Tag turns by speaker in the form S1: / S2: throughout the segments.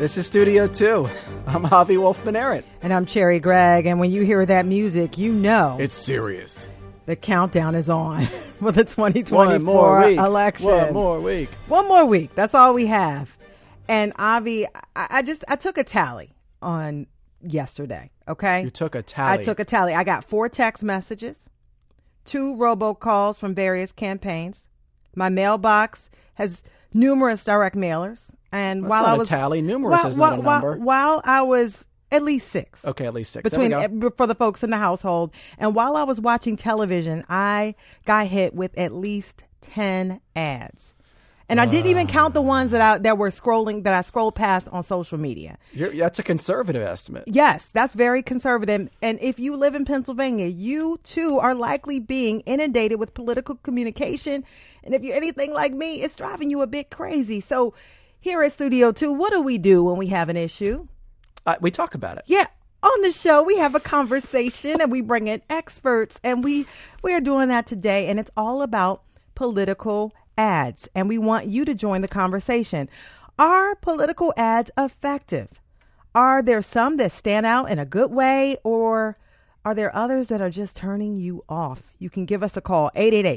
S1: This is Studio 2. I'm Javi Wolfman-Arent.
S2: And I'm Cherry Gregg. And when you hear that music, you know
S1: it's serious.
S2: The countdown is on for the 2024 election.
S1: One more week.
S2: One more week. That's all we have. And Avi, I took a tally on yesterday. Okay.
S1: You took a tally.
S2: I took a tally. I got 4 text messages, 2 robocalls from various campaigns. My mailbox has numerous direct mailers. And
S1: That's
S2: while
S1: not
S2: I was
S1: a tally, numerous is not a number.
S2: While I was at least 6.
S1: Okay, at least 6.
S2: For the folks in the household. And while I was watching television, I got hit with at least 10 ads. And I didn't even count the ones that I scrolled past on social media.
S1: That's a conservative estimate.
S2: Yes, that's very conservative. And if you live in Pennsylvania, you too are likely being inundated with political communication. And if you're anything like me, it's driving you a bit crazy. So here at Studio 2, what do we do when we have an issue?
S1: We talk about it.
S2: Yeah. On the show, we have a conversation and we bring in experts. And we are doing that today. And it's all about political ads. And we want you to join the conversation. Are political ads effective? Are there some that stand out in a good way, or are there others that are just turning you off? You can give us a call,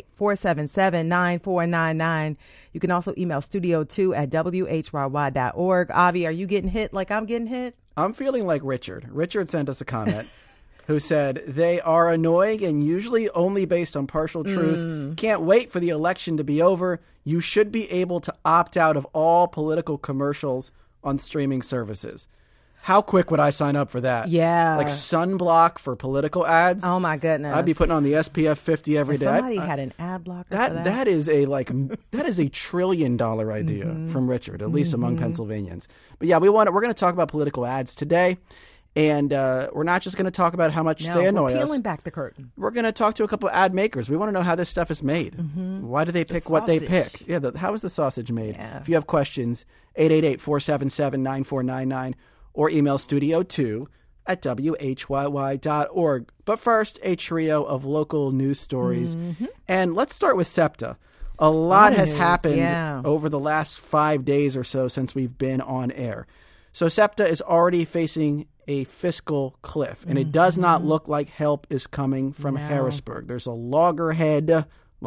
S2: 888-477-9499. You can also email studio2@whyy.org. Avi, are you getting hit like I'm getting hit?
S1: I'm feeling like Richard. Richard sent us a comment who said, they are annoying and usually only based on partial truth. Can't wait for the election to be over. You should be able to opt out of all political commercials on streaming services. How quick would I sign up for that?
S2: Yeah.
S1: Like sunblock for political ads?
S2: Oh, my goodness.
S1: I'd be putting on the SPF 50 every day.
S2: Somebody had an ad blocker for that.
S1: That is a $1 trillion idea from Richard, at least among Pennsylvanians. But yeah, we're going to talk about political ads today. And we're not just going to talk about how much they annoy us.
S2: We're peeling back the curtain.
S1: We're going to talk to a couple of ad makers. We want to know how this stuff is made. Why do they pick what they pick? Yeah, how is the sausage made?
S2: Yeah.
S1: If you have questions, 888-477-9499 or email studio2@whyy.org. But first, a trio of local news stories. And let's start with SEPTA. A lot has happened over the last 5 days or so since we've been on air. So SEPTA is already facing a fiscal cliff, and it does not look like help is coming from Harrisburg. There's a loggerheads?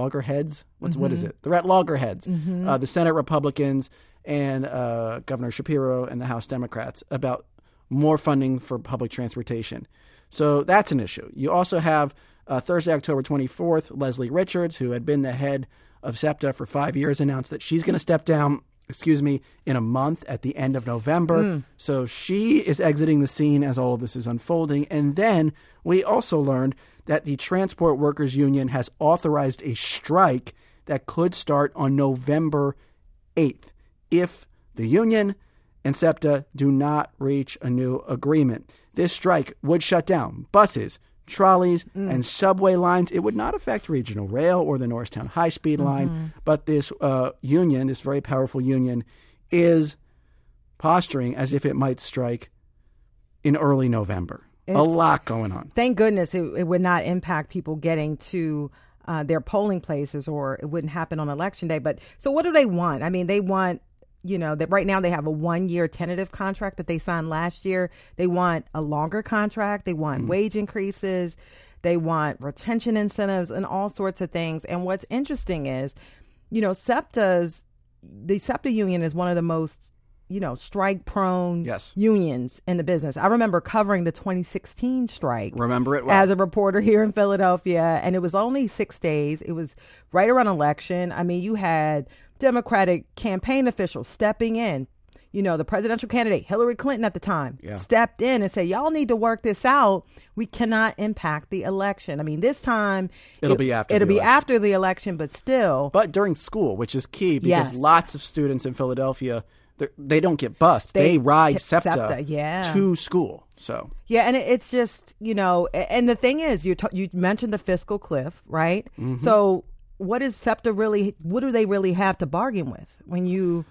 S1: What is it? They're at loggerheads. The Senate Republicans and Governor Shapiro and the House Democrats about more funding for public transportation. So that's an issue. You also have Thursday, October 24th, Leslie Richards, who had been the head of SEPTA for 5 years, announced that she's going to step down in a month at the end of November. So she is exiting the scene as all of this is unfolding. And then we also learned that the Transport Workers Union has authorized a strike that could start on November 8th if the union and SEPTA do not reach a new agreement. This strike would shut down buses, trolleys, and subway lines. It would not affect regional rail or the Norristown high-speed line, but this union, this very powerful union, is posturing as if it might strike in early November. A lot going on.
S2: Thank goodness it would not impact people getting to their polling places, or it wouldn't happen on Election Day. But so what do they want? I mean, they want, that right now they have a 1-year tentative contract that they signed last year. They want a longer contract. They want wage increases. They want retention incentives and all sorts of things. And what's interesting is, the SEPTA union is one of the most, strike-prone unions in the business. I remember covering the 2016 strike.
S1: Remember it well.
S2: As a reporter here in Philadelphia. And it was only 6 days. It was right around election. I mean, you had Democratic campaign officials stepping in. The presidential candidate, Hillary Clinton at the time, stepped in and said, y'all need to work this out. We cannot impact the election. I mean, this time
S1: it'll be after
S2: the election, but still.
S1: But during school, which is key because lots of students in Philadelphia, they don't get bused. They ride SEPTA to school. So
S2: and it's just, and the thing is, you mentioned the fiscal cliff, right? So what is SEPTA really? What do they really have to bargain with when you?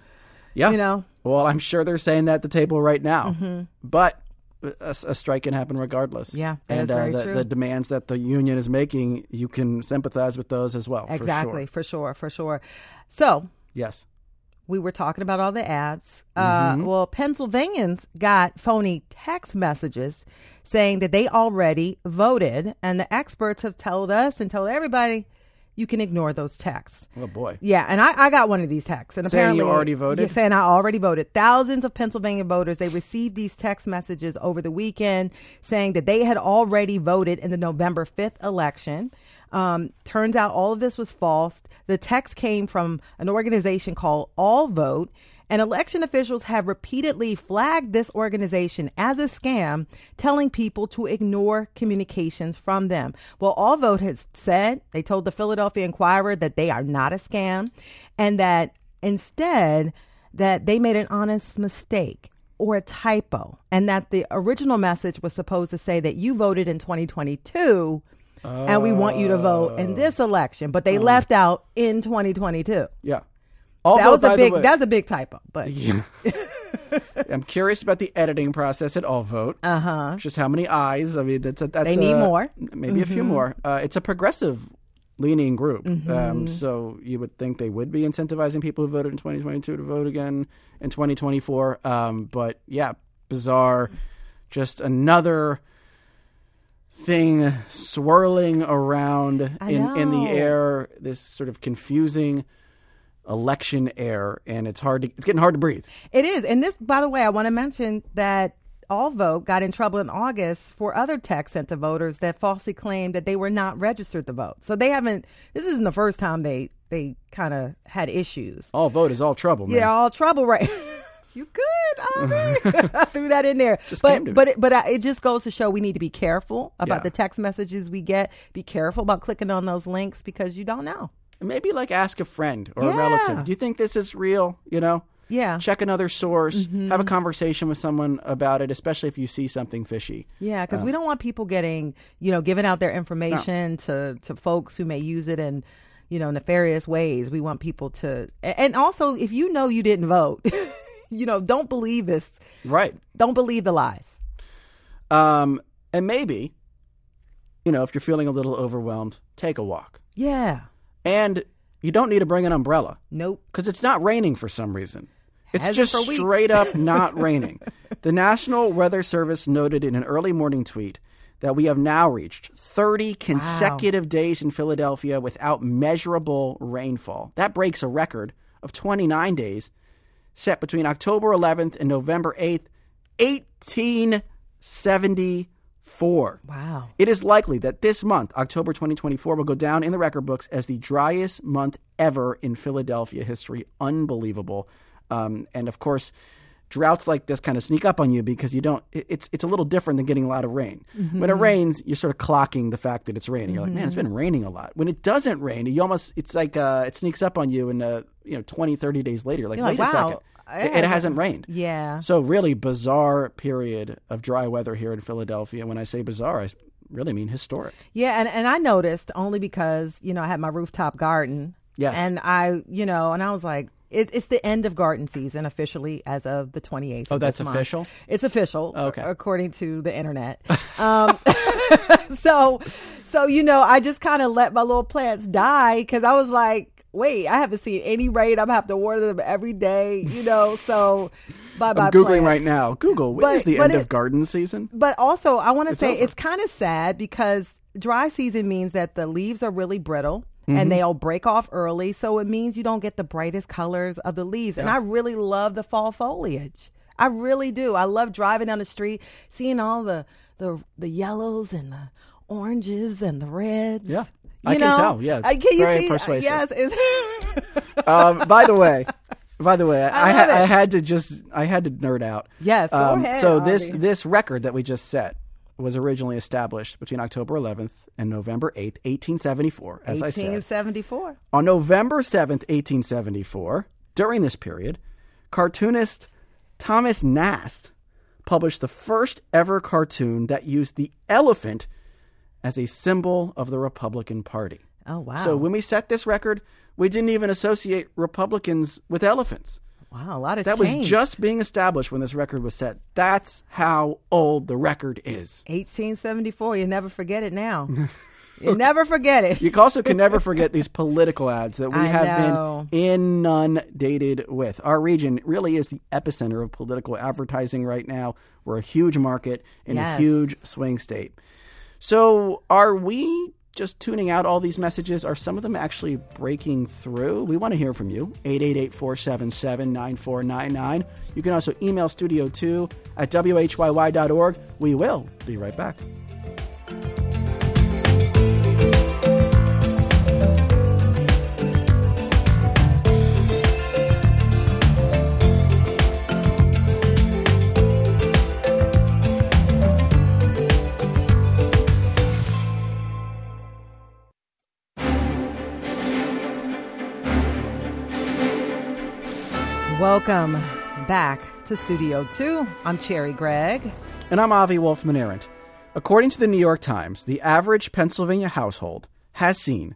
S1: Well, I'm sure they're saying that at the table right now. But a strike can happen regardless.
S2: Yeah,
S1: and the demands that the union is making, you can sympathize with those as well.
S2: Exactly, for sure. So
S1: yes,
S2: we were talking about all the ads. Well, Pennsylvanians got phony text messages saying that they already voted. And the experts have told us and told everybody, you can ignore those texts.
S1: Oh, boy.
S2: Yeah, and I got one of these texts. And
S1: saying
S2: apparently,
S1: you already voted?
S2: Yeah, saying I already voted. Thousands of Pennsylvania voters, they received these text messages over the weekend saying that they had already voted in the November 5th election. Turns out all of this was false. The text came from an organization called All Vote. And election officials have repeatedly flagged this organization as a scam, telling people to ignore communications from them. Well, All Vote has said, they told the Philadelphia Inquirer that they are not a scam and that instead that they made an honest mistake or a typo and that the original message was supposed to say that you voted in 2022 and we want you to vote in this election, but they left out in 2022.
S1: Yeah.
S2: That's a big typo, but
S1: yeah. I'm curious about the editing process at All Vote. Just how many eyes? I mean,
S2: they need more,
S1: maybe a few more. It's a progressive leaning group, so you would think they would be incentivizing people who voted in 2022 to vote again in 2024. But yeah, bizarre. Just another thing swirling around in the air. This sort of confusing election air, and it's getting hard to breathe.
S2: It is. And this, by the way, I want to mention that All Vote got in trouble in August for other texts sent to voters that falsely claimed that they were not registered to vote. So this isn't the first time they kind of had issues.
S1: All Vote is all trouble, man.
S2: Yeah, all trouble, right? You good? I threw that in there. But it just goes to show we need to be careful about the text messages we get. Be careful about clicking on those links because you don't know.
S1: Maybe ask a friend or a relative. Do you think this is real?
S2: Yeah.
S1: Check another source. Have a conversation with someone about it, especially if you see something fishy.
S2: Yeah, because we don't want people giving out their information to folks who may use it in, nefarious ways. We want people to, and also if you didn't vote, don't believe this.
S1: Right.
S2: Don't believe the lies.
S1: And maybe, if you're feeling a little overwhelmed, take a walk.
S2: Yeah.
S1: And you don't need to bring an umbrella.
S2: Nope.
S1: Because it's not raining for some reason. It's just straight up not raining. The National Weather Service noted in an early morning tweet that we have now reached 30 consecutive days in Philadelphia without measurable rainfall. That breaks a record of 29 days set between October 11th and November 8th, 1874.
S2: Wow.
S1: It is likely that this month, October 2024, will go down in the record books as the driest month ever in Philadelphia history. Unbelievable. And of course, droughts like this kind of sneak up on you because it's a little different than getting a lot of rain. When it rains, you're sort of clocking the fact that it's raining. You're like, man, it's been raining a lot. When it doesn't rain, it's like it sneaks up on you and 20, 30 days later, you're like, wait a second. It hasn't rained.
S2: Yeah.
S1: So really bizarre period of dry weather here in Philadelphia. When I say bizarre, I really mean historic.
S2: Yeah, and I noticed only because, I had my rooftop garden.
S1: Yes.
S2: And I was like, it's the end of garden season officially as of the 28th.
S1: Oh, that's official?
S2: It's official,
S1: okay,
S2: according to the internet. So I just kind of let my little plants die because I was like, wait, I haven't seen any rain. I'm going to have to water them every day, so bye-bye
S1: I'm Googling
S2: plants.
S1: right now. Google, when is the end of garden season?
S2: But also, I want to say
S1: over.
S2: it's kind of sad because dry season means that the leaves are really brittle and they'll break off early. So it means you don't get the brightest colors of the leaves. Yeah. And I really love the fall foliage. I really do. I love driving down the street, seeing all the yellows and the oranges and the reds.
S1: Yeah. I can tell. Yeah,
S2: can you
S1: very
S2: see?
S1: Persuasive.
S2: Yes.
S1: By the way, I had to nerd out.
S2: Yes. Go ahead.
S1: So this record that we just set was originally established between October 11th and November 8th, 1874. As I said,
S2: 1874.
S1: On November 7th, 1874, during this period, cartoonist Thomas Nast published the first ever cartoon that used the elephant as a symbol of the Republican Party.
S2: Oh, wow.
S1: So when we set this record, we didn't even associate Republicans with elephants.
S2: Wow, a lot has
S1: changed. That was just being established when this record was set. That's how old the record is.
S2: 1874. You never forget it now. You never forget it.
S1: You also can never forget these political ads that we have been inundated with. Our region really is the epicenter of political advertising right now. We're a huge market in a huge swing state. So are we just tuning out all these messages? Are some of them actually breaking through? We want to hear from you. 888-477-9499. You can also email studio2@whyy.org. We will be right back.
S2: Welcome back to Studio 2. I'm Cherry Gregg.
S1: And I'm Avi Wolfman-Arendt. According to the New York Times, the average Pennsylvania household has seen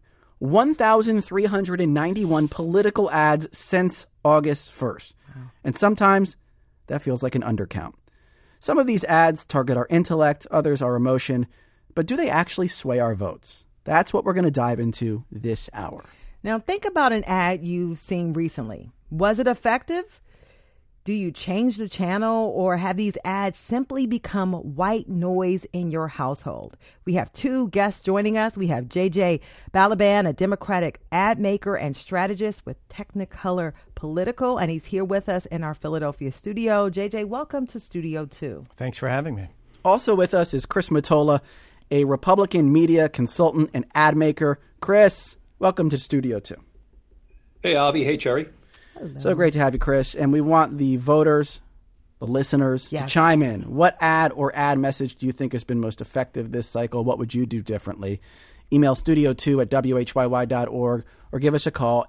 S1: 1,391 political ads since August 1st. Wow. And sometimes that feels like an undercount. Some of these ads target our intellect, others our emotion. But do they actually sway our votes? That's what we're going to dive into this hour.
S2: Now, think about an ad you've seen recently. Was it effective? Do you change the channel, or have these ads simply become white noise in your household? We have two guests joining us. We have JJ Balaban, a Democratic ad maker and strategist with Technicolor Political, and he's here with us in our Philadelphia studio. JJ, welcome to Studio 2.
S3: Thanks for having me.
S1: Also with us is Chris Mottola, a Republican media consultant and ad maker. Chris, welcome to Studio 2.
S4: Hey, Avi. Hey, Cherry.
S2: Hello.
S1: So great to have you, Chris. And we want the voters, the listeners, to chime in. What ad or ad message do you think has been most effective this cycle? What would you do differently? Email studio2@whyy.org or give us a call,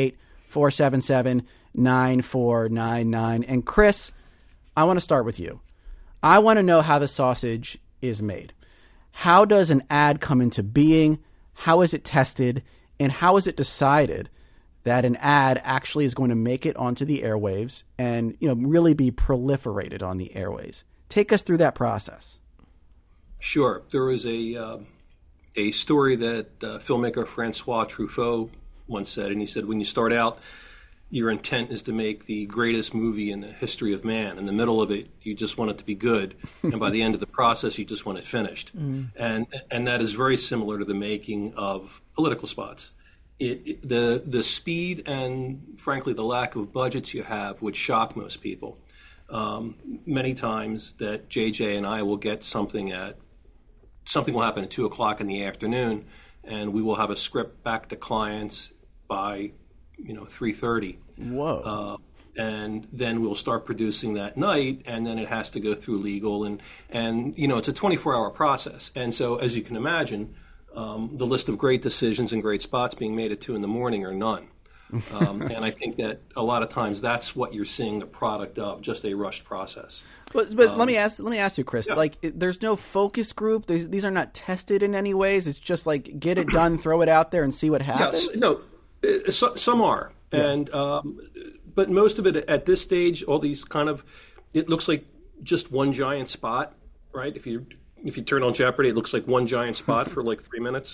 S1: 888-477-9499. And Chris, I want to start with you. I want to know how the sausage is made. How does an ad come into being? How is it tested? And how is it decided that an ad actually is going to make it onto the airwaves and, really be proliferated on the airwaves? Take us through that process.
S4: Sure. There was a story that filmmaker Francois Truffaut once said, and he said, when you start out, your intent is to make the greatest movie in the history of man. In the middle of it, you just want it to be good. And by the end of the process, you just want it finished. And that is very similar to the making of political spots. The speed and, frankly, the lack of budgets you have would shock most people. Many times that JJ and I will get something will happen at 2 o'clock in the afternoon, and we will have a script back to clients by 3:30.
S1: Whoa.
S4: And then we'll start producing that night, and then it has to go through legal, and it's a 24-hour process. And so, as you can imagine, the list of great decisions and great spots being made at 2 a.m. are none. And I think that a lot of times that's what you're seeing the product of, just a rushed process.
S1: But let me ask you, Chris. Yeah. There's no focus group. These are not tested in any ways. It's just get it done, throw it out there, and see what happens.
S4: Some are, and but most of it at this stage, all these it looks like just one giant spot, right? If you turn on Jeopardy, it looks like one giant spot for 3 minutes.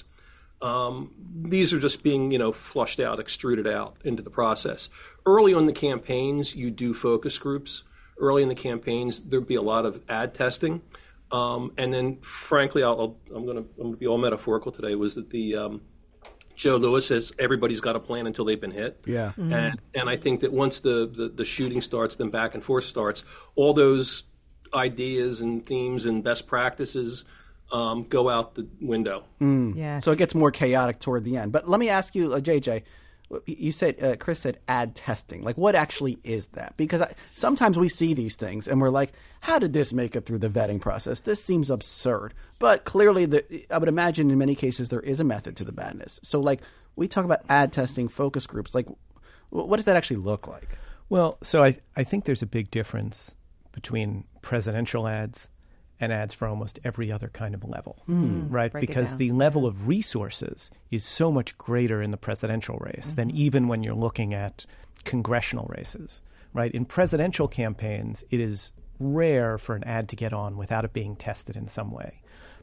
S4: These are just being, flushed out, extruded out into the process. Early on the campaigns, you do focus groups. Early in the campaigns, there'd be a lot of ad testing. And then, frankly, I'm going to be all metaphorical today, was that the Joe Lewis says everybody's got a plan until they've been hit.
S1: Yeah.
S4: Mm-hmm. And I think that once the shooting starts, then back and forth starts, all those ideas and themes and best practices go out the window.
S2: Yeah.
S1: So it gets more chaotic toward the end. But let me ask you, JJ, you said, Chris said ad testing. What actually is that? Because sometimes we see these things and we're like, how did this make it through the vetting process? This seems absurd. But clearly, I would imagine in many cases there is a method to the madness. So we talk about ad testing, focus groups. What does that actually look like?
S3: Well, so I think there's a big difference between presidential ads and ads for almost every other kind of level, right? Because the level of resources is so much greater in the presidential race than even when you're looking at congressional races, right? In presidential campaigns, it is rare for an ad to get on without it being tested in some way.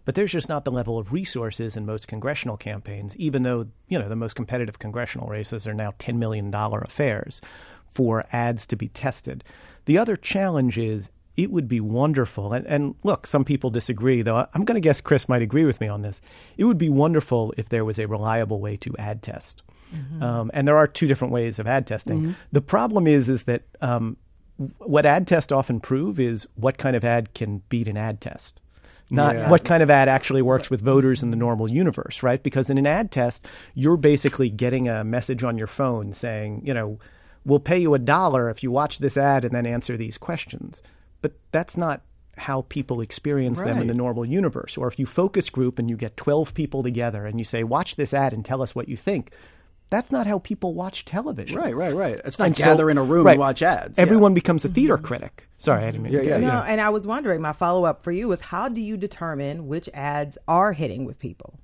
S3: But there's just not the level of resources in most congressional campaigns, even though, the most competitive congressional races are now $10 million affairs for ads to be tested. The other challenge is it would be wonderful, and look, some people disagree, though I'm going to guess Chris might agree with me on this. It would be wonderful if there was a reliable way to ad test. Mm-hmm. And there are two different ways of ad testing. Mm-hmm. The problem is that what ad tests often prove is what kind of ad can beat an ad test. Not what kind of ad actually works with voters in the normal universe, right? Because in an ad test, you're basically getting a message on your phone saying, we'll pay you $1 if you watch this ad and then answer these questions. But that's not how people experience them in the normal universe. Or if you focus group and you get 12 people together and you say, watch this ad and tell us what you think. That's not how people watch television.
S1: Right. It's not gather in a room and watch ads.
S3: Everyone becomes a theater critic. Sorry, I didn't mean to.
S2: No, and I was wondering, my follow-up for you is how do you determine which ads are hitting with people?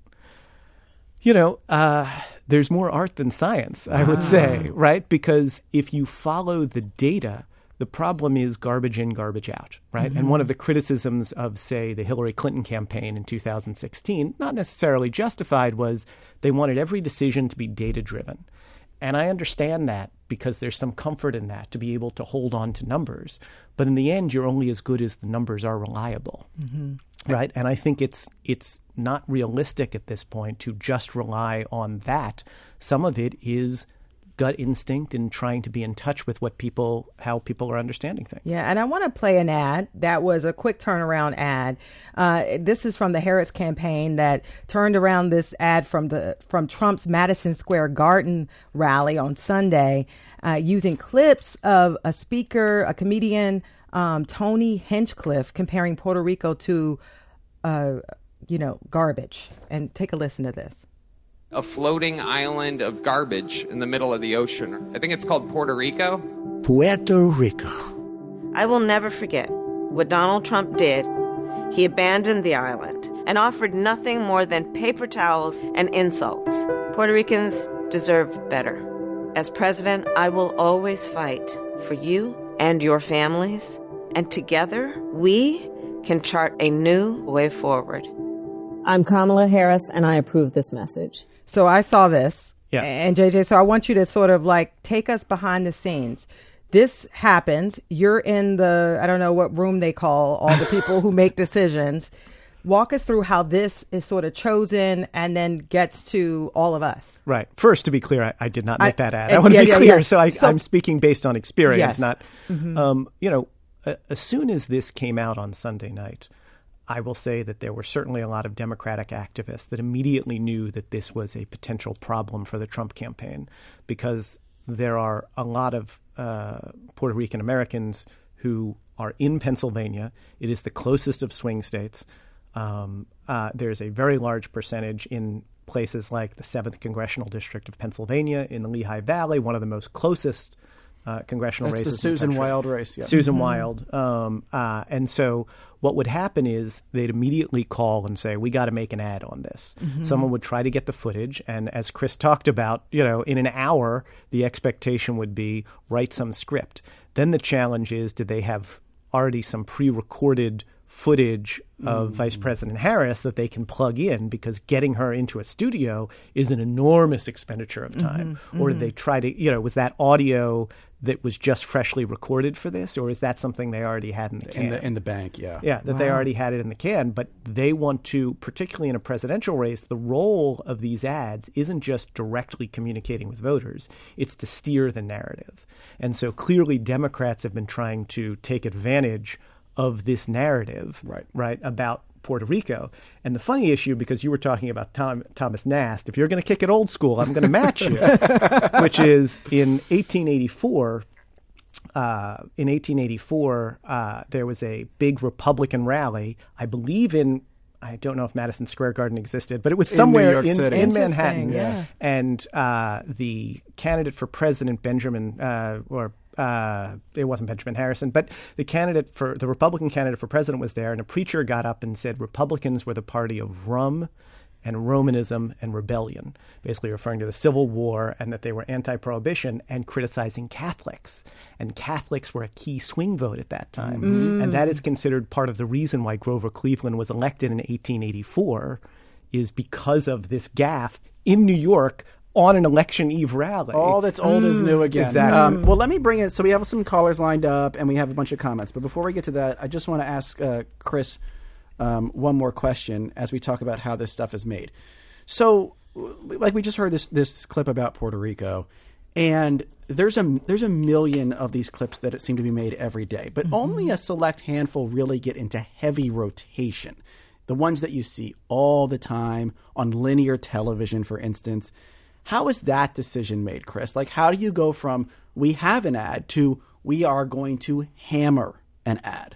S3: There's more art than science, I would say, right? Because if you follow the data, the problem is garbage in, garbage out, right? Mm-hmm. And one of the criticisms of, say, the Hillary Clinton campaign in 2016, not necessarily justified, was they wanted every decision to be data-driven. And I understand that because there's some comfort in that, to be able to hold on to numbers. But in the end, you're only as good as the numbers are reliable, right? And I think it's not realistic at this point to just rely on that. Some of it is gut instinct and trying to be in touch with how people are understanding things.
S2: Yeah, and I want to play an ad that was a quick turnaround ad. This is from the Harris campaign that turned around this ad from Trump's Madison Square Garden rally on Sunday, using clips of a comedian, Tony Hinchcliffe, comparing Puerto Rico to, garbage. And take a listen to this.
S5: A floating island of garbage in the middle of the ocean. I think it's called Puerto Rico.
S6: Puerto Rico.
S7: I will never forget what Donald Trump did. He abandoned the island and offered nothing more than paper towels and insults. Puerto Ricans deserve better. As president, I will always fight for you and your families, and together we can chart a new way forward.
S8: I'm Kamala Harris, and I approve this message.
S2: So I saw this, and JJ, so I want you to sort of take us behind the scenes. This happens. You're in I don't know what room they call all the people who make decisions. Walk us through how this is sort of chosen and then gets to all of us.
S3: Right. First, to be clear, I did not make that ad. I want to be clear. Yeah. So I'm speaking based on experience, not, as soon as this came out on Sunday night, I will say that there were certainly a lot of Democratic activists that immediately knew that this was a potential problem for the Trump campaign, because there are a lot of Puerto Rican Americans who are in Pennsylvania. It is the closest of swing states. There's a very large percentage in places like the 7th Congressional District of Pennsylvania in the Lehigh Valley, one of the most closest congressional races.
S1: That's the Susan Wild race, yes.
S3: Susan Wild. And so what would happen is they'd immediately call and say, we got to make an ad on this. Mm-hmm. Someone would try to get the footage. And as Chris talked about, in an hour, the expectation would be write some script. Then the challenge is, did they have already some pre-recorded footage of Vice President Harris that they can plug in, because getting her into a studio is an enormous expenditure of time. Or did they try to, was that audio that was just freshly recorded for this, or is that something they already had in the can?
S1: In the bank, yeah.
S3: Yeah, that they already had it in the can. But they want to, particularly in a presidential race, the role of these ads isn't just directly communicating with voters. It's to steer the narrative. And so clearly Democrats have been trying to take advantage of this narrative, right, about Puerto Rico. And the funny issue, because you were talking about Thomas Nast, if you're going to kick it old school, I'm going to match you, which is in 1884. There was a big Republican rally, I believe I don't know if Madison Square Garden existed, but it was somewhere in Manhattan.
S2: Yeah.
S3: And the candidate for president, it wasn't Benjamin Harrison, but the Republican candidate for president was there, and a preacher got up and said Republicans were the party of rum and Romanism and rebellion, basically referring to the Civil War and that they were anti-prohibition and criticizing Catholics. And Catholics were a key swing vote at that time. And that is considered part of the reason why Grover Cleveland was elected in 1884 is because of this gaffe in New York on an election eve rally.
S1: All that's old is new again.
S3: Exactly.
S1: Well, let me bring it. So we have some callers lined up, and we have a bunch of comments. But before we get to that, I just want to ask Chris one more question as we talk about how this stuff is made. So, like we just heard this clip about Puerto Rico, and there's a million of these clips that seem to be made every day, but only a select handful really get into heavy rotation. The ones that you see all the time on linear television, for instance. How is that decision made, Chris? Like, how do you go from we have an ad to we are going to hammer an ad?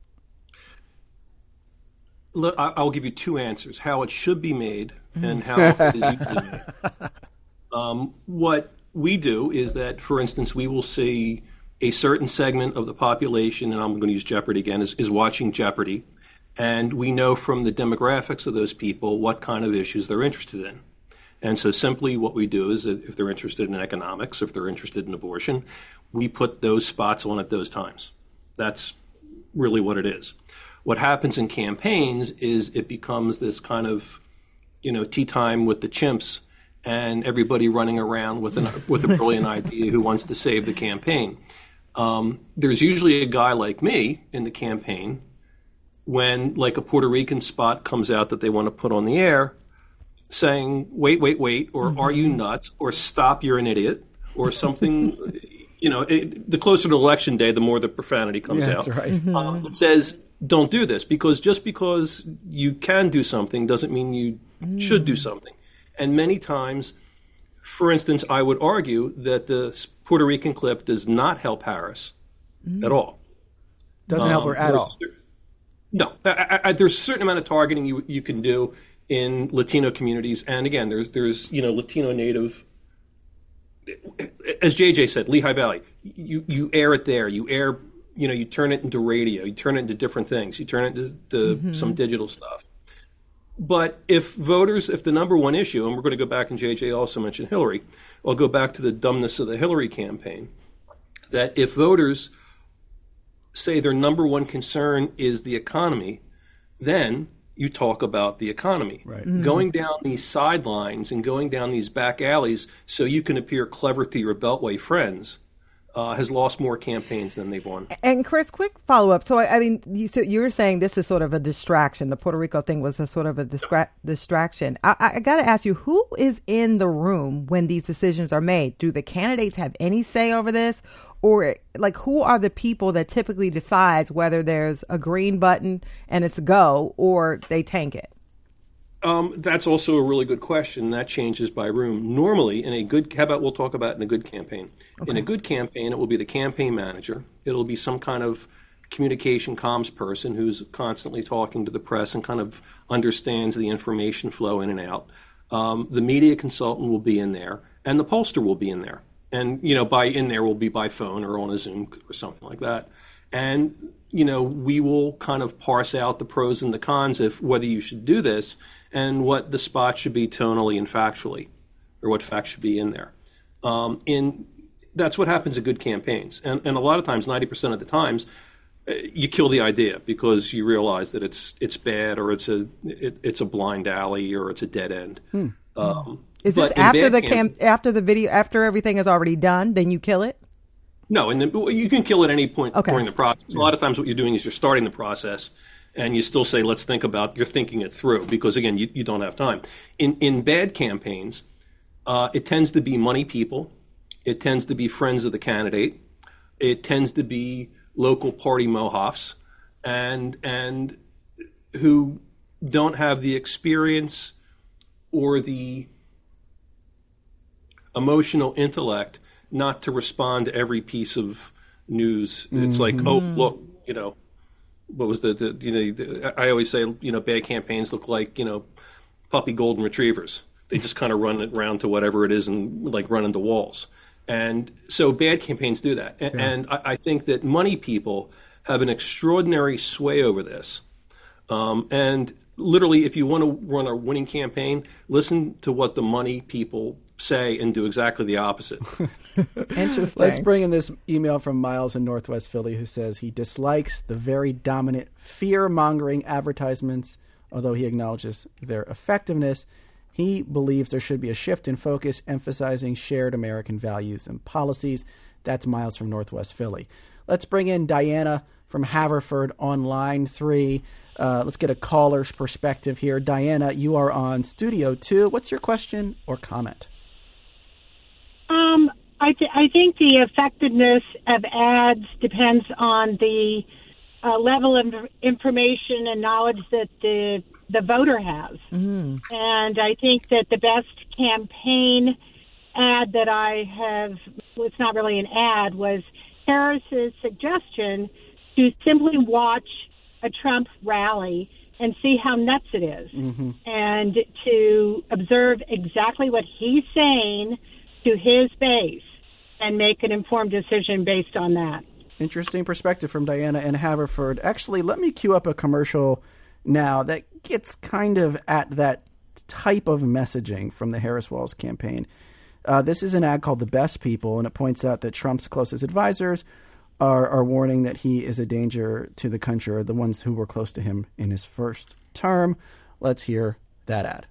S4: Look, I'll give you two answers: how it should be made and how it is usually made. What we do is that, for instance, we will see a certain segment of the population, and I'm going to use Jeopardy again, is watching Jeopardy, and we know from the demographics of those people what kind of issues they're interested in. And so simply what we do is that if they're interested in economics, if they're interested in abortion, we put those spots on at those times. That's really what it is. What happens in campaigns is it becomes this kind of, tea time with the chimps and everybody running around with a brilliant idea who wants to save the campaign. There's usually a guy like me in the campaign when, like, a Puerto Rican spot comes out that they want to put on the air, saying, wait, or are you nuts, or stop, you're an idiot, or something. The closer to election day, the more the profanity comes out.
S1: That's right.
S4: It says, don't do this, because just because you can do something doesn't mean you should do something. And many times, for instance, I would argue that the Puerto Rican clip does not help Harris at all.
S1: Doesn't help her at all.
S4: No. There's a certain amount of targeting you can do in Latino communities, and again, there's Latino native, as JJ said, Lehigh Valley. You air it there. You air, you turn it into radio. You turn it into different things. You turn it into some digital stuff. But if the number one issue, and we're going to go back, and JJ also mentioned Hillary, I'll go back to the dumbness of the Hillary campaign, that if voters say their number one concern is the economy, then you talk about the economy.
S1: Right.
S4: Going down these sidelines and going down these back alleys so you can appear clever to your Beltway friends has lost more campaigns than they've won.
S2: And Chris, quick follow-up. So, you were saying this is sort of a distraction. The Puerto Rico thing was a sort of a distraction. I got to ask you, who is in the room when these decisions are made? Do the candidates have any say over this? Or, who are the people that typically decides whether there's a green button and it's a go, or they tank it?
S4: That's also a really good question. That changes by room. Normally, we'll talk about in a good campaign. Okay. In a good campaign, it will be the campaign manager. It'll be some kind of communication comms person who's constantly talking to the press and kind of understands the information flow in and out. The media consultant will be in there, and the pollster will be in there. And, by in there will be by phone or on a Zoom or something like that. And, we will kind of parse out the pros and the cons of whether you should do this and what the spot should be tonally and factually, or what facts should be in there. That's what happens in good campaigns. And a lot of times, 90% of the times, you kill the idea because you realize that it's bad, or it's a blind alley, or it's a dead end.
S2: Is this after the video, after everything is already done, then you kill it?
S4: No, and then you can kill at any point during the process. A lot of times what you're doing is you're starting the process, and you still say, let's think about, you're thinking it through, because, again, you don't have time. In bad campaigns, it tends to be money people. It tends to be friends of the candidate. It tends to be local party mohawks and who don't have the experience or the emotional intellect not to respond to every piece of news. It's like, oh, look, what was I always say, bad campaigns look like, puppy golden retrievers. They just kind of run it around to whatever it is and run into walls. And so bad campaigns do that. And I think that money people have an extraordinary sway over this. And literally, if you want to run a winning campaign, listen to what the money people say and do exactly the opposite.
S2: Interesting.
S1: Let's bring in this email from Miles in Northwest Philly, who says he dislikes the very dominant fear-mongering advertisements, although he acknowledges their effectiveness. He believes there should be a shift in focus, emphasizing shared American values and policies. That's Miles from Northwest Philly. Let's bring in Diana from Haverford on line 3. Let's get a caller's perspective here. Diana, you are on Studio 2. What's your question or comment?
S6: I think the effectiveness of ads depends on the level of information and knowledge that the voter has. Mm-hmm. And I think that the best campaign ad that I have, well, it's not really an ad, was Harris's suggestion to simply watch a Trump rally and see how nuts it is, mm-hmm. and to observe exactly what he's saying to his base and make an informed decision based on that.
S1: Interesting perspective from Diana in Haverford. Actually, let me cue up a commercial now that gets kind of at that type of messaging from the Harris-Walz campaign. This is an ad called The Best People, and it points out that Trump's closest advisors are warning that he is a danger to the country, or the ones who were close to him in his first term. Let's hear that ad.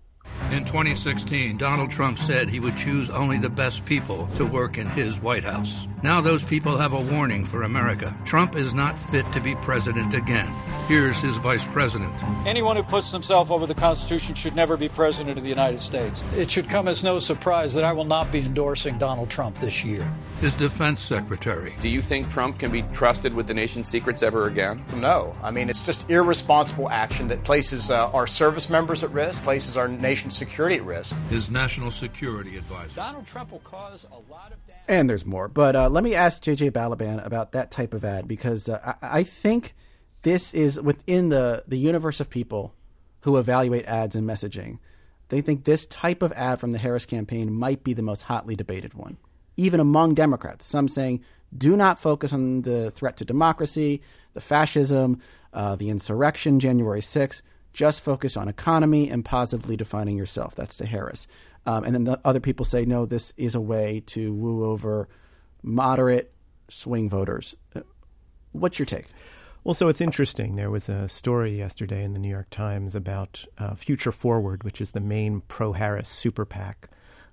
S9: In 2016, Donald Trump said he would choose only the best people to work in his White House. Now those people have a warning for America. Trump is not fit to be president again. Here's his vice president.
S10: Anyone who puts himself over the Constitution should never be president of the United States. It should come as no surprise that I will not be endorsing Donald Trump this year.
S9: His defense secretary.
S5: Do you think Trump can be trusted with the nation's secrets ever again?
S11: No. I mean, it's just irresponsible action that places our service members at risk, places our nation's security at risk.
S9: His national security advisor.
S10: Donald Trump will cause a lot of damage.
S1: And there's more. But let me ask J.J. Balaban about that type of ad, because I think this is within the universe of people who evaluate ads and messaging. They think this type of ad from the Harris campaign might be the most hotly debated one, even among Democrats. Some saying, do not focus on the threat to democracy, the fascism, the insurrection, January 6th. Just focus on economy and positively defining yourself. That's the Harris. And then the other people say, no, this is a way to woo over moderate swing voters. What's your take?
S3: Well, so it's interesting. There was a story yesterday in the New York Times about Future Forward, which is the main pro-Harris super PAC,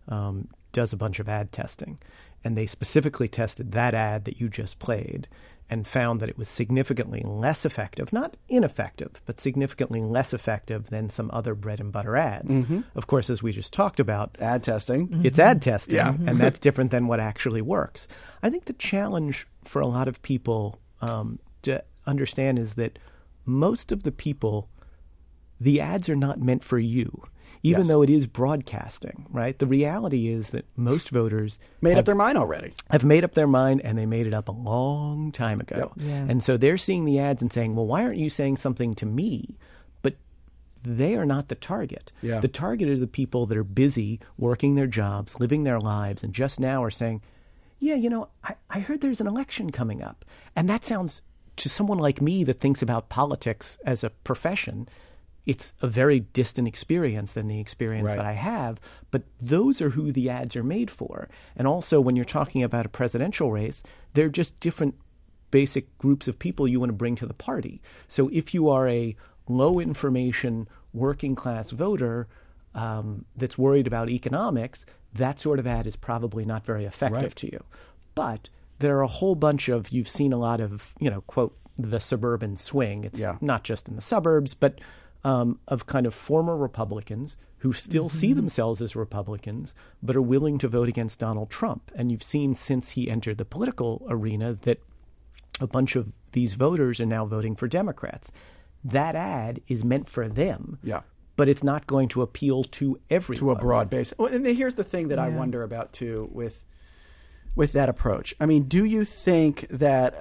S3: does a bunch of ad testing. And they specifically tested that ad that you just played and found that it was significantly less effective, not ineffective, but significantly less effective than some other bread and butter ads. Mm-hmm. Of course, as we just talked about,
S1: ad testing.
S3: It's ad testing,
S1: yeah.
S3: And that's different than what actually works. I think the challenge for a lot of people to understand is that most of the people, the ads are not meant for you. Even
S1: yes.
S3: though it is broadcasting, right? The reality is that most voters
S1: made up their mind already.
S3: Have made up their mind, and they made it up a long time ago.
S1: Yep.
S2: Yeah.
S3: And so they're seeing the ads and saying, well, why aren't you saying something to me? But they are not the target.
S1: Yeah.
S3: The target are the people that are busy working their jobs, living their lives, and just now are saying, yeah, you know, I heard there's an election coming up. And that sounds, to someone like me that thinks about politics as a profession, it's a very distant experience than the experience
S1: right.
S3: that I have. But those are who the ads are made for. And also, when you're talking about a presidential race, they're just different basic groups of people you want to bring to the party. So if you are a low-information, working-class voter that's worried about economics, that sort of ad is probably not very effective
S1: right.
S3: to you. But there are a whole bunch of, you've seen a lot of, you know, quote, the suburban swing. It's
S1: yeah.
S3: not just in the suburbs, but of kind of former Republicans who still mm-hmm. see themselves as Republicans, but are willing to vote against Donald Trump. And you've seen since he entered the political arena that a bunch of these voters are now voting for Democrats. That ad is meant for them.
S1: Yeah.
S3: But it's not going to appeal to everyone.
S1: To a broad base. Well, and here's the thing that I wonder about, too, with that approach. I mean, do you think that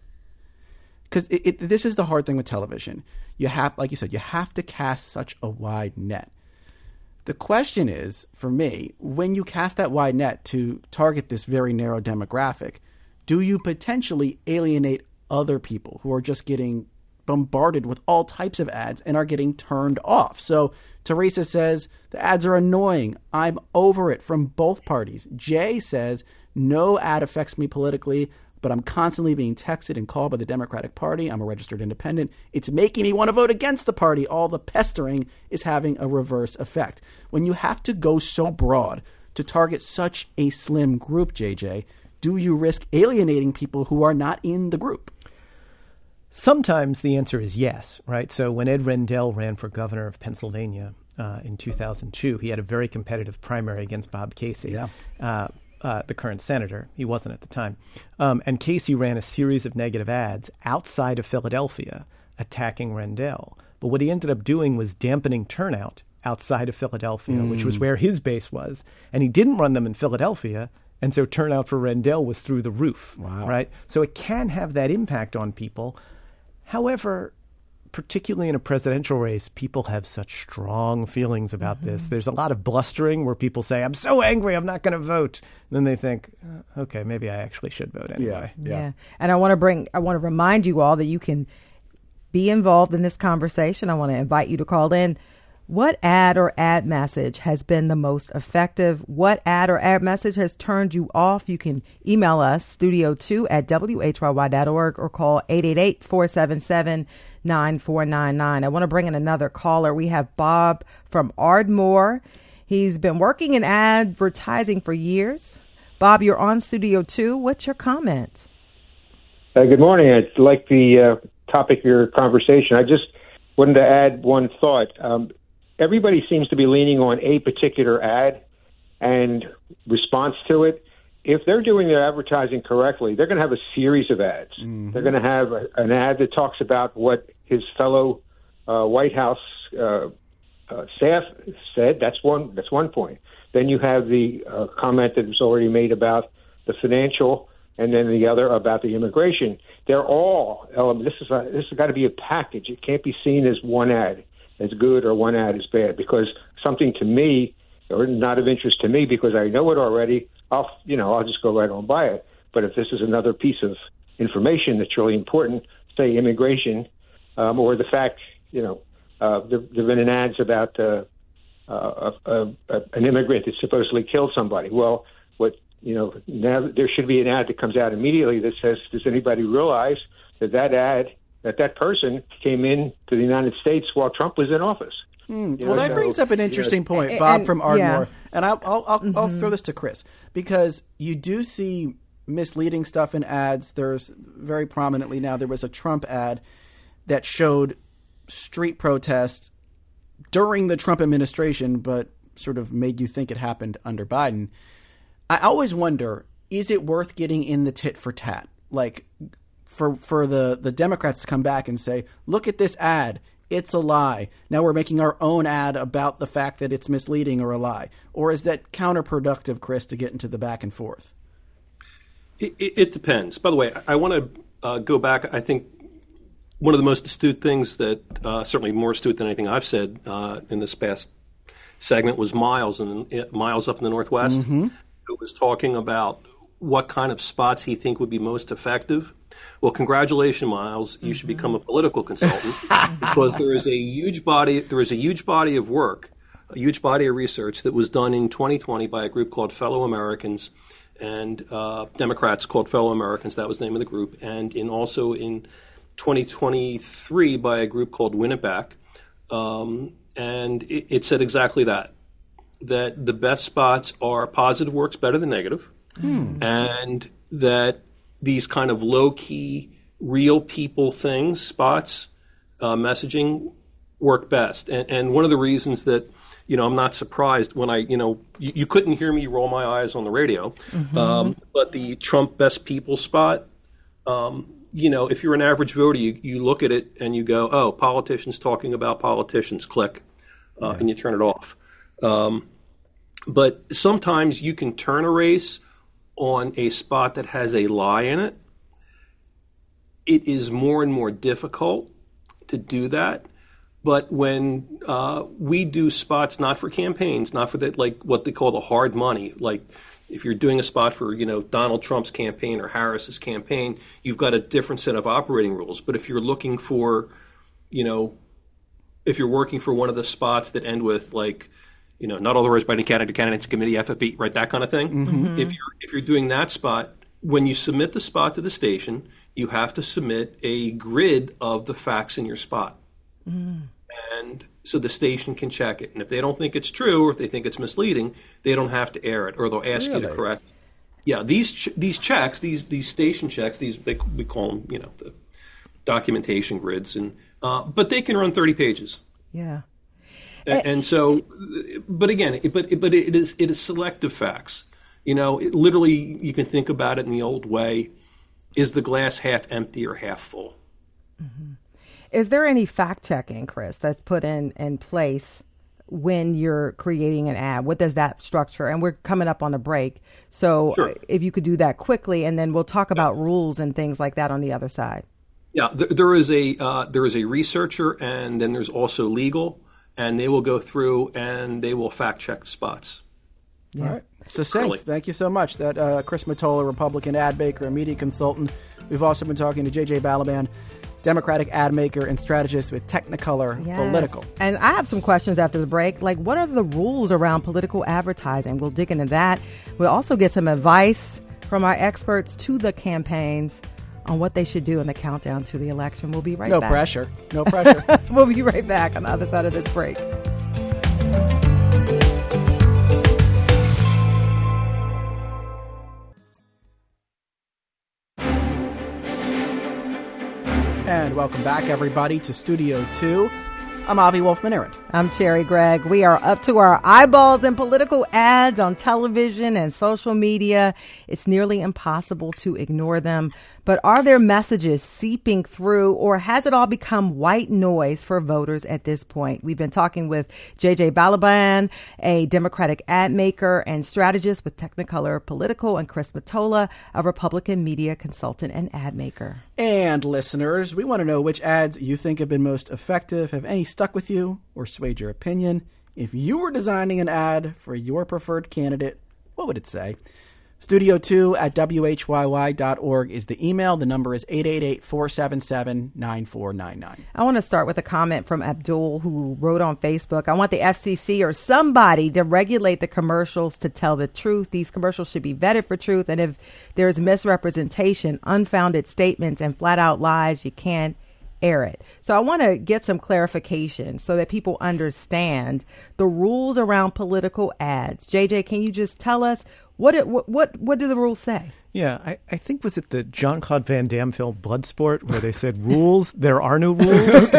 S1: – because this is the hard thing with television. You have, like you said, you have to cast such a wide net. The question is, for me, when you cast that wide net to target this very narrow demographic, do you potentially alienate other people who are just getting bombarded with all types of ads and are getting turned off. So Teresa says, the ads are annoying. I'm over it from both parties. Jay says, no ad affects me politically, but I'm constantly being texted and called by the Democratic Party. I'm a registered independent. It's making me want to vote against the party. All the pestering is having a reverse effect. When you have to go so broad to target such a slim group, JJ, do you risk alienating people who are not in the group?
S3: Sometimes the answer is yes, right? So when Ed Rendell ran for governor of Pennsylvania in 2002, he had a very competitive primary against Bob Casey. Yeah. The current senator. He wasn't at the time. And Casey ran a series of negative ads outside of Philadelphia attacking Rendell. But what he ended up doing was dampening turnout outside of Philadelphia, which was where his base was. And he didn't run them in Philadelphia. And so turnout for Rendell was through the roof, right? So it can have that impact on people. However, particularly in a presidential race, people have such strong feelings about this. There's a lot of blustering where people say, I'm so angry, I'm not going to vote. And then they think, okay, maybe I actually should vote anyway.
S2: Yeah. And I want to remind you all that you can be involved in this conversation. I want to invite you to call in. What ad or ad message has been the most effective? What ad or ad message has turned you off? You can email us, studio2@whyy.org, or call 888-477-9499. I want to bring in another caller. We have Bob from Ardmore. He's been working in advertising for years. Bob, you're on Studio 2. What's your comment?
S12: Good morning. I like the topic of your conversation. I just wanted to add one thought. Everybody seems to be leaning on a particular ad and response to it. If they're doing their advertising correctly, they're going to have a series of ads. Mm-hmm. They're going to have an ad that talks about what his fellow White House staff said. That's one point. Then you have the comment that was already made about the financial, and then the other about the immigration. They're all elements. This has got to be a package. It can't be seen as one ad as good or one ad is bad, because something to me or not of interest to me because I know it already, I'll just go right on by it. But if this is another piece of information that's really important, say immigration, or the fact, there've been ads about an immigrant that supposedly killed somebody. Well, now there should be an ad that comes out immediately that says, does anybody realize that person came in to the United States while Trump was in office?
S1: That brings up an interesting point, Bob from Ardmore. Yeah. And I'll throw this to Chris, because you do see misleading stuff in ads. There's very prominently now, there was a Trump ad that showed street protests during the Trump administration, but sort of made you think it happened under Biden. I always wonder, is it worth getting in the tit for tat? Like, for the Democrats to come back and say, look at this ad, it's a lie. Now we're making our own ad about the fact that it's misleading or a lie. Or is that counterproductive, Chris, to get into the back and forth?
S4: It depends. By the way, I want to go back. I think one of the most astute things that, certainly more astute than anything I've said in this past segment, was Miles up in the Northwest. Mm-hmm. Who was talking about what kind of spots he think would be most effective. Well, congratulations, Miles. You should become a political consultant, because there is a huge body of work, a huge body of research that was done in 2020 by a group called Fellow Americans, and Democrats called Fellow Americans. That was the name of the group. And also in 2023 by a group called Win It Back. And it said exactly that the best spots are positive works better than negative. And that these kind of low-key, real people things, spots, messaging, work best. And one of the reasons that, I'm not surprised when you couldn't hear me roll my eyes on the radio, but the Trump best people spot, if you're an average voter, you look at it and you go, oh, politicians talking about politicians, click, and you turn it off. But sometimes you can turn a race on a spot that has a lie in it. It is more and more difficult to do that. But when we do spots, not for campaigns, not for that, like what they call the hard money, like if you're doing a spot for, Donald Trump's campaign or Harris's campaign, you've got a different set of operating rules. But if you're looking for, if you're working for one of the spots that end with like, not authorized by any candidate, candidates committee, FFE, right, that kind of thing.
S1: Mm-hmm.
S4: If you're doing that spot, when you submit the spot to the station, you have to submit a grid of the facts in your spot.
S2: Mm.
S4: And so the station can check it. And if they don't think it's true or if they think it's misleading, they don't have to air it, or they'll ask you to correct it. Yeah, these checks, these station checks, we call them, the documentation grids, but they can run 30 pages.
S2: Yeah.
S4: And so, but again, it is selective facts. Literally, you can think about it in the old way: is the glass half empty or half full?
S2: Mm-hmm. Is there any fact checking, Chris, that's put in place when you're creating an ad? What does that structure? And we're coming up on a break, so
S4: sure.
S2: If you could do that quickly, and then we'll talk about rules and things like that on the other side.
S4: Yeah, there is a researcher, and then there's also legal. And they will go through and they will fact check the spots.
S1: Yeah. All right. Succinct. Thank you so much. That Chris Mottola, Republican ad maker and media consultant. We've also been talking to J.J. Balaban, Democratic ad maker and strategist with Technicolor Political.
S2: And I have some questions after the break. Like, what are the rules around political advertising? We'll dig into that. We'll also get some advice from our experts to the campaigns on what they should do in the countdown to the election. We'll be right back.
S1: No pressure.
S2: We'll be right back on the other side of this break.
S1: And welcome back, everybody, to Studio 2. I'm Avi Wolfman-Arent.
S2: I'm Cherry Gregg. We are up to our eyeballs in political ads on television and social media. It's nearly impossible to ignore them. But are there messages seeping through, or has it all become white noise for voters at this point? We've been talking with J.J. Balaban, a Democratic ad maker and strategist with Technicolor Political, and Chris Mottola, a Republican media consultant and ad maker.
S1: And listeners, we want to know which ads you think have been most effective. Have any stuck with you or swayed your opinion? If you were designing an ad for your preferred candidate, what would it say? Studio2@WHYY.org is the email. The number is 888-477-9499.
S2: I want to start with a comment from Abdul, who wrote on Facebook, I want the FCC or somebody to regulate the commercials to tell the truth. These commercials should be vetted for truth. And if there's misrepresentation, unfounded statements, and flat out lies, you can't air it. So I want to get some clarification so that people understand the rules around political ads. JJ, can you just tell us what do the rules say?
S3: Yeah, I think, was it the Jean-Claude Van Damme film Bloodsport, where they said rules, there are no rules?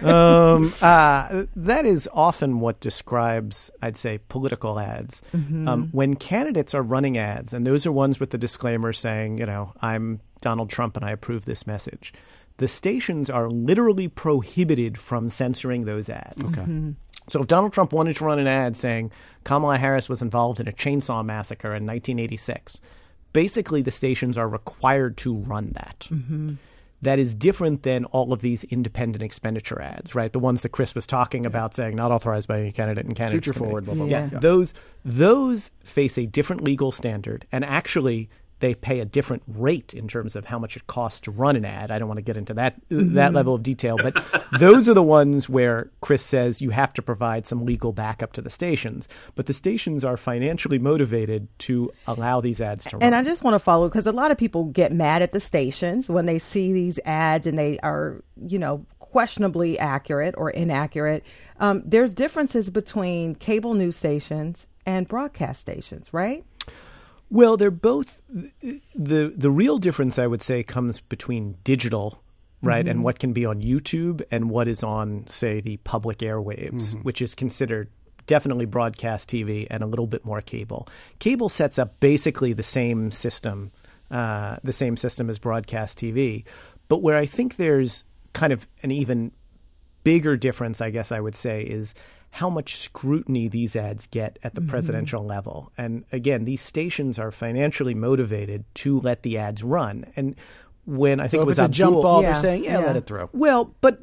S3: That is often what describes, I'd say, political ads.
S2: Mm-hmm.
S3: When candidates are running ads, and those are ones with the disclaimer saying, I'm Donald Trump and I approve this message, the stations are literally prohibited from censoring those ads.
S1: Okay.
S2: Mm-hmm.
S3: So if Donald Trump wanted to run an ad saying Kamala Harris was involved in a chainsaw massacre in 1986, basically the stations are required to run that.
S2: Mm-hmm.
S3: That is different than all of these independent expenditure ads, right? The ones that Chris was talking about, saying not authorized by any candidate and candidates.
S1: Future forward, blah, blah,
S3: Yes,
S1: blah.
S3: those face a different legal standard, and actually they pay a different rate in terms of how much it costs to run an ad. I don't want to get into that level of detail, but those are the ones where Chris says you have to provide some legal backup to the stations. But the stations are financially motivated to allow these ads to run.
S2: And I just want to follow, because a lot of people get mad at the stations when they see these ads and they are, questionably accurate or inaccurate. There's differences between cable news stations and broadcast stations, right?
S3: Well, they're both the real difference, I would say, comes between digital, right,
S2: Mm-hmm.
S3: and what can be on YouTube and what is on, say, the public airwaves, which is considered definitely broadcast TV and a little bit more cable. Cable sets up basically the same system as broadcast TV. But where I think there's kind of an even bigger difference, I guess I would say, is how much scrutiny these ads get at the presidential level. And again, these stations are financially motivated to let the ads run. And when I think
S1: so
S3: it was
S1: if it's a jump ball,
S2: Yeah,
S1: they're saying,
S2: yeah.
S1: let it through.
S3: Well, but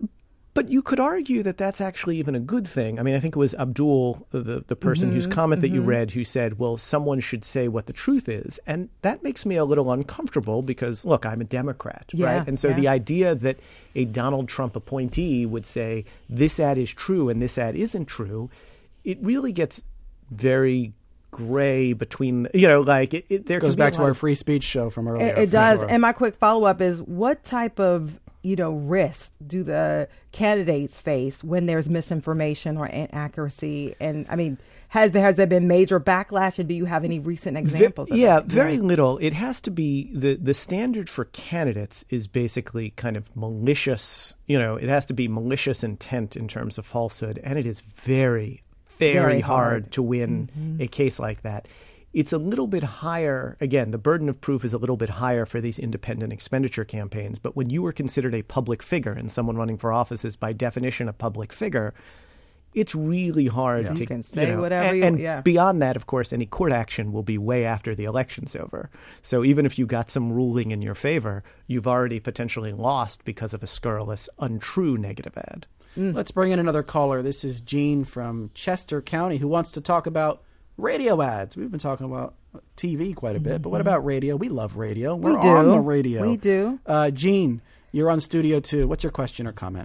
S3: But you could argue that that's actually even a good thing. I mean, I think it was Abdul, the person whose comment that you read, who said, well, someone should say what the truth is. And that makes me a little uncomfortable because, look, I'm a Democrat, right? And so the idea that a Donald Trump appointee would say this ad is true and this ad isn't true, it really gets very gray between, there
S1: goes back to our free speech show from earlier.
S2: It does. Sure. And my quick follow-up is, what type of risk do the candidates face when there's misinformation or inaccuracy? And I mean, has there been major backlash, and do you have any recent examples of that?
S3: Very little. It has to be the standard for candidates is basically kind of malicious. It has to be malicious intent in terms of falsehood, and it is very, very hard to win a case like that. It's a little bit higher. Again, the burden of proof is a little bit higher for these independent expenditure campaigns. But when you are considered a public figure, and someone running for office is by definition a public figure, it's really hard to
S2: you can say whatever you want.
S3: And beyond that, of course, any court action will be way after the election's over. So even if you got some ruling in your favor, you've already potentially lost because of a scurrilous, untrue negative ad.
S1: Let's bring in another caller. This is Gene from Chester County, who wants to talk about radio ads. We've been talking about TV quite a bit, but what about radio? We love radio. We're on the radio.
S2: We do.
S1: Gene, you're on Studio 2. What's your question or comment?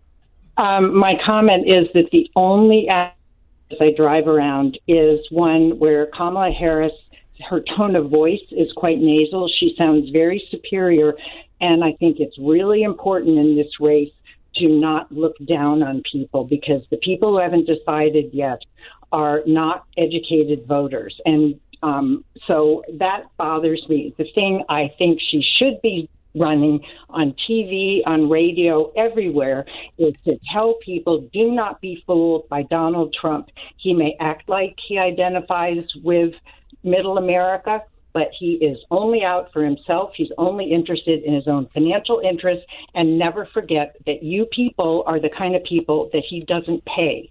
S13: My comment is that the only ad as I drive around is one where Kamala Harris, her tone of voice is quite nasal. She sounds very superior, and I think it's really important in this race to not look down on people, because the people who haven't decided yet are not educated voters. And so that bothers me. The thing I think she should be running on TV, on radio, everywhere, is to tell people, do not be fooled by Donald Trump. He may act like he identifies with middle America, but he is only out for himself. He's only interested in his own financial interests. And never forget that you people are the kind of people that he doesn't pay.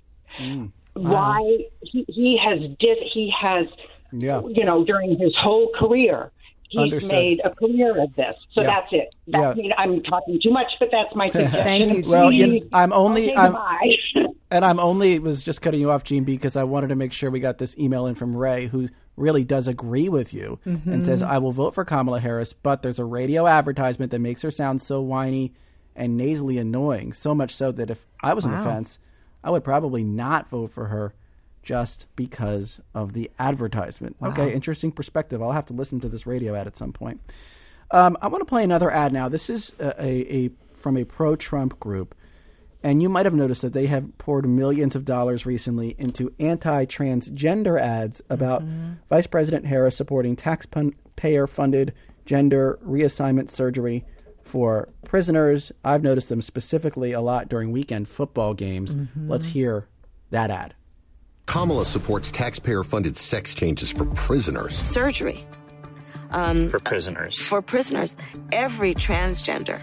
S13: Why he has during his whole career, he's made a career of this. So that's it. I'm talking too much, but that's my suggestion.
S2: Thank you.
S1: Well, I'm only was just cutting you off, Gene, because I wanted to make sure we got this email in from Ray, who really does agree with you and says, I will vote for Kamala Harris, but there's a radio advertisement that makes her sound so whiny and nasally annoying, so much so that if I was on the fence, I would probably not vote for her just because of the advertisement. Wow. Okay, interesting perspective. I'll have to listen to this radio ad at some point. I want to play another ad now. This is from a pro-Trump group, and you might have noticed that they have poured millions of dollars recently into anti-transgender ads about Vice President Harris supporting taxpayer-funded gender reassignment surgery for prisoners. I've noticed them specifically a lot during weekend football games. Let's hear that ad.
S14: Kamala supports taxpayer-funded sex changes for prisoners.
S7: Surgery.
S15: For prisoners.
S7: For prisoners. Every transgender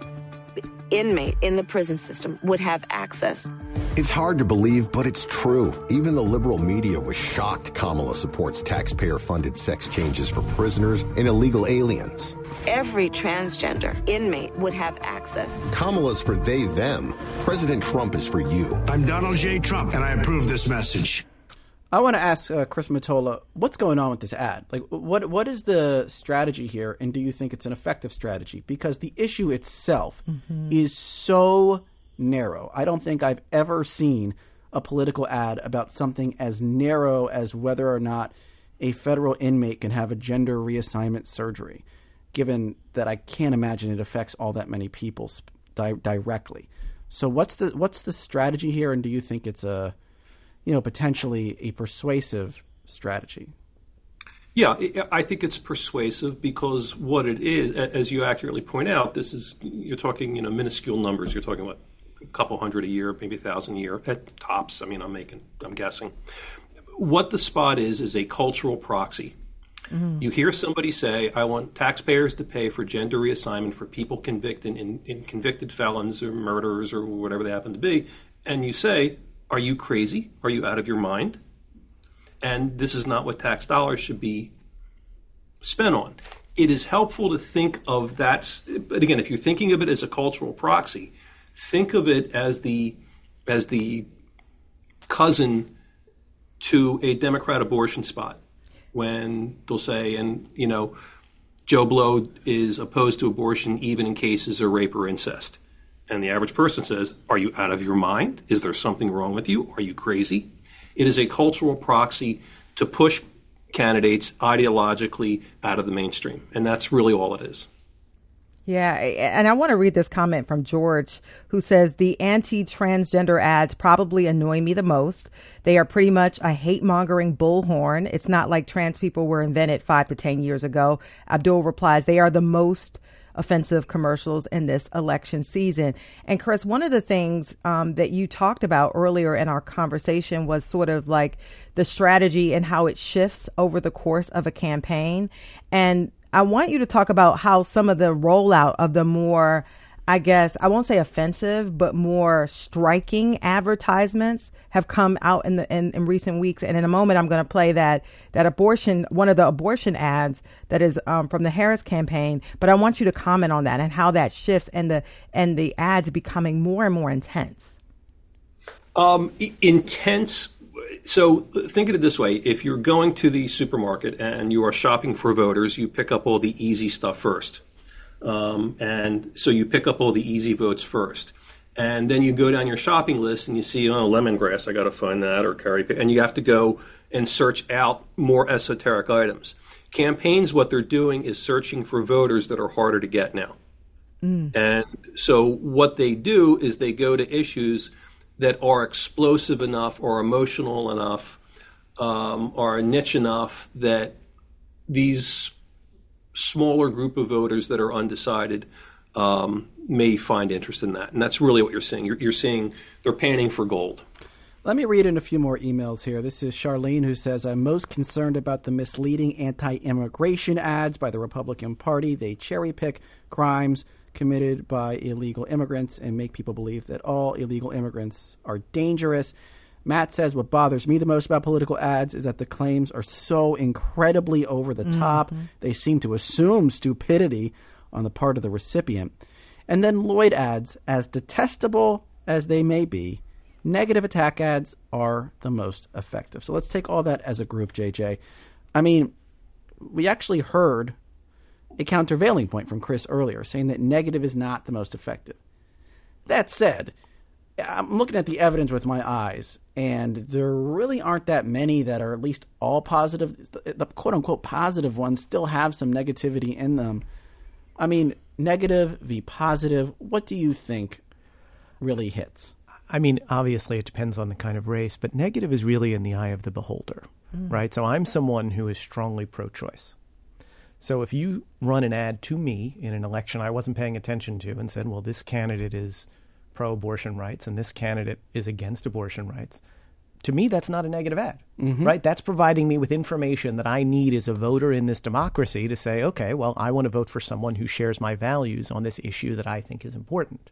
S7: inmate in the prison system would have access.
S14: It's hard to believe, but it's true. Even the liberal media was shocked Kamala supports taxpayer-funded sex changes for prisoners and illegal aliens.
S7: Every transgender inmate would have access.
S14: Kamala's for they, them. President Trump is for you.
S16: I'm Donald J. Trump, and I approve this message.
S1: I want to ask Chris Mottola, what's going on with this ad? Like, what is the strategy here, and do you think it's an effective strategy? Because the issue itself is so narrow. I don't think I've ever seen a political ad about something as narrow as whether or not a federal inmate can have a gender reassignment surgery, given that I can't imagine it affects all that many people directly. So what's the strategy here, and do you think it's potentially a persuasive strategy?
S4: Yeah, I think it's persuasive because what it is, as you accurately point out, you're talking, minuscule numbers. You're talking about a couple hundred a year, maybe 1,000 a year at tops. I mean, I'm guessing. What the spot is a cultural proxy. You hear somebody say, I want taxpayers to pay for gender reassignment for people convicted in convicted felons or murderers or whatever they happen to be. And you say, are you crazy? Are you out of your mind? And this is not what tax dollars should be spent on. It is helpful to think of that. But again, if you're thinking of it as a cultural proxy, think of it as the cousin to a Democrat abortion spot, when they'll say, and Joe Blow is opposed to abortion even in cases of rape or incest. And the average person says, are you out of your mind? Is there something wrong with you? Are you crazy? It is a cultural proxy to push candidates ideologically out of the mainstream. And that's really all it is.
S2: Yeah, and I want to read this comment from George, who says, the anti-transgender ads probably annoy me the most. They are pretty much a hate-mongering bullhorn. It's not like trans people were invented 5 to 10 years ago. Abdul replies, they are the most offensive commercials in this election season. And Chris, one of the things that you talked about earlier in our conversation was sort of like the strategy and how it shifts over the course of a campaign. And I want you to talk about how some of the rollout of the more, I guess, I won't say offensive, but more striking advertisements have come out in recent weeks. And in a moment, I'm going to play that abortion, one of the abortion ads that is from the Harris campaign. But I want you to comment on that and how that shifts and the ads becoming more and more intense.
S4: Intense. So think of it this way. If you're going to the supermarket and you are shopping for voters, you pick up all the easy stuff first. And so you pick up all the easy votes first. And then you go down your shopping list and you see, lemongrass, I got to find that, or curry. And you have to go and search out more esoteric items. Campaigns, what they're doing is searching for voters that are harder to get now. And so what they do is they go to issues that are explosive enough or emotional enough or niche enough that these smaller group of voters that are undecided may find interest in that. And that's really what you're seeing. You're seeing they're panning for gold.
S1: Let me read in a few more emails here. This is Charlene, who says, I'm most concerned about the misleading anti-immigration ads by the Republican Party. They cherry-pick crimes committed by illegal immigrants and make people believe that all illegal immigrants are dangerous. Matt says, what bothers me the most about political ads is that the claims are so incredibly over the top. They seem to assume stupidity on the part of the recipient. And then Lloyd adds, as detestable as they may be, negative attack ads are the most effective. So let's take all that as a group, JJ. I mean, we actually heard a countervailing point from Chris earlier, saying that negative is not the most effective. That said, I'm looking at the evidence with my eyes, and there really aren't that many that are at least all positive. The quote-unquote positive ones still have some negativity in them. I mean, negative v. positive, what do you think really hits?
S3: I mean, obviously it depends on the kind of race, but negative is really in the eye of the beholder, right? So I'm someone who is strongly pro-choice. So if you run an ad to me in an election I wasn't paying attention to and said, well, this candidate is pro-abortion rights and this candidate is against abortion rights, to me, that's not a negative ad, right? That's providing me with information that I need as a voter in this democracy to say, okay, well, I want to vote for someone who shares my values on this issue that I think is important.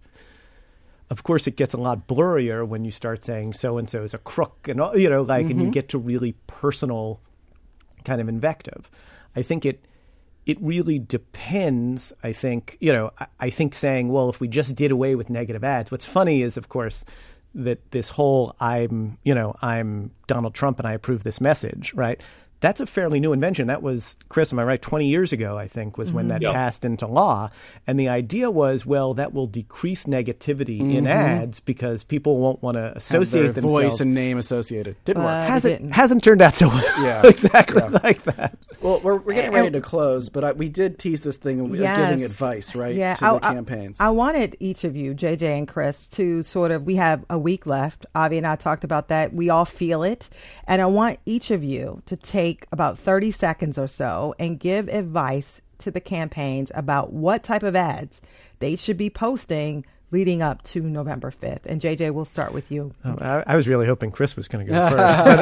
S3: Of course, it gets a lot blurrier when you start saying so-and-so is a crook and, and you get to really personal kind of invective. I think it really depends. I think saying, well, if we just did away with negative ads, what's funny is, of course, that this whole I'm Donald Trump and I approve this message, right? That's a fairly new invention. That was, Chris, am I right, 20 years ago, I think, was when that passed into law. And the idea was, well, that will decrease negativity in ads because people won't want to associate
S1: have their
S3: themselves.
S1: Voice and name associated. Didn't work.
S3: Hasn't turned out so well. Exactly like that.
S1: Well, we're getting ready to close, but we did tease this thing of giving advice, right, to the campaigns.
S2: I wanted each of you, JJ and Chris, to sort of, we have a week left. Avi and I talked about that. We all feel it. And I want each of you to take about 30 seconds or so and give advice to the campaigns about what type of ads they should be posting leading up to November 5th. And JJ, we'll start with you.
S3: I was really hoping Chris was going to go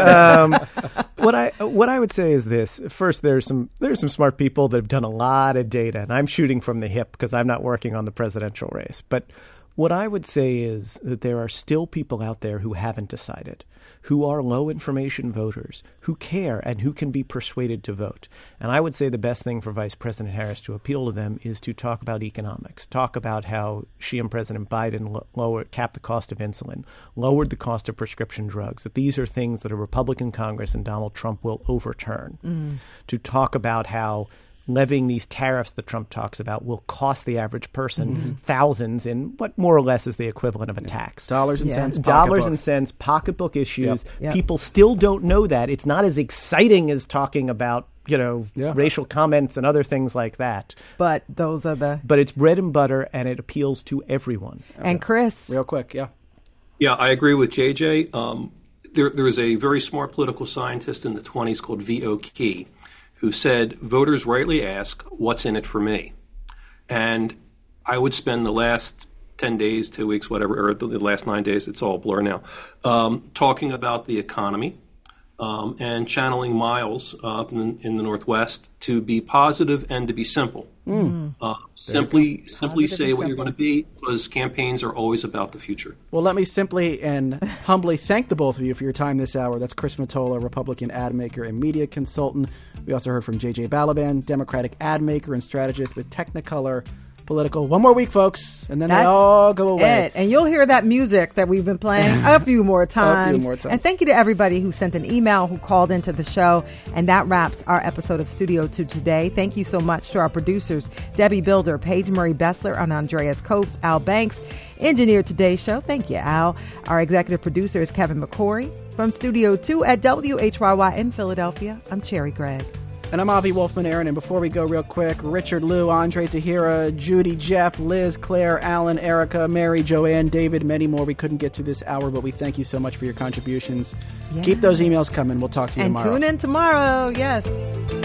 S3: first. But what I would say is this. First, there's some smart people that have done a lot of data, and I'm shooting from the hip because I'm not working on the presidential race. But What I would say is that there are still people out there who haven't decided, who are low information voters, who care and who can be persuaded to vote. And I would say the best thing for Vice President Harris to appeal to them is to talk about economics, talk about how she and President Biden capped the cost of insulin, lowered the cost of prescription drugs, that these are things that a Republican Congress and Donald Trump will overturn, to talk about how levying these tariffs that Trump talks about will cost the average person thousands in what more or less is the equivalent of a tax.
S1: Dollars and cents.
S3: Dollars and cents, pocketbook issues. Yep. People still don't know that. It's not as exciting as talking about, racial comments and other things like that.
S2: But those are But
S3: it's bread and butter, and it appeals to everyone.
S2: And Chris.
S1: Real quick,
S4: Yeah, I agree with JJ. There was a very smart political scientist in the 1920s called V.O. Key, who said, voters rightly ask, what's in it for me? And I would spend the last 10 days, 2 weeks, whatever, or the last 9 days, it's all a blur now, talking about the economy and channeling Miles up in the Northwest to be positive and to be simple. Simply say what you're going to be, because campaigns are always about the future.
S1: Well, let me simply and humbly thank the both of you for your time this hour. That's Chris Mottola, Republican ad maker and media consultant. We also heard from J.J. Balaban, Democratic ad maker and strategist with Technicolor Political. One more week, folks, and then they all go away.
S2: And you'll hear that music that we've been playing a few more times. And thank you to everybody who sent an email, who called into the show. And that wraps our episode of Studio 2 today. Thank you so much to our producers, Debbie Builder, Paige Murray Bessler, and Andreas Copes. Al Banks engineered today's show. Thank you, Al. Our executive producer is Kevin McCory. From Studio 2 at WHYY in Philadelphia, I'm Cherry Gregg.
S1: And I'm Avi Wolfman-Aaron. And before we go real quick, Richard, Lou, Andre Tahira, Judy, Jeff, Liz, Claire, Alan, Erica, Mary, Joanne, David, many more we couldn't get to this hour, but we thank you so much for your contributions. Yeah. Keep those emails coming. We'll talk to you tomorrow.
S2: And tune in tomorrow. Yes.